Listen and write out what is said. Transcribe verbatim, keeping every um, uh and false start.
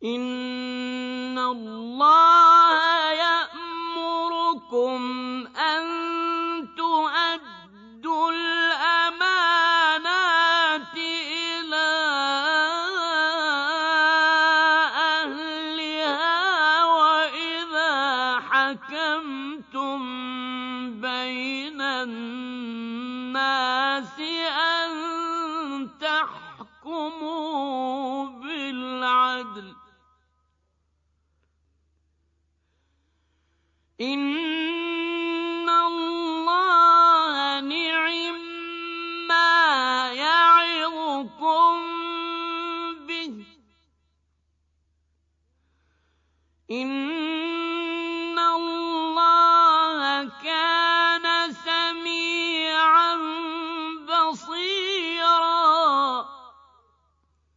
إِنَّ اللَّهَ يَأْمُرُكُمْ أَن تُؤَدُّوا الْأَمَانَاتِ إِلَىٰ أَهْلِهَا وَإِذَا حَكَمْتُم بَيْنَ النَّاسِ أَن تَحْكُمُوا بِالْعَدْلِ ۚ إِنَّ اللَّهَ نِعِمَّا يَعِظُكُم بِهِ ۗ إِنَّ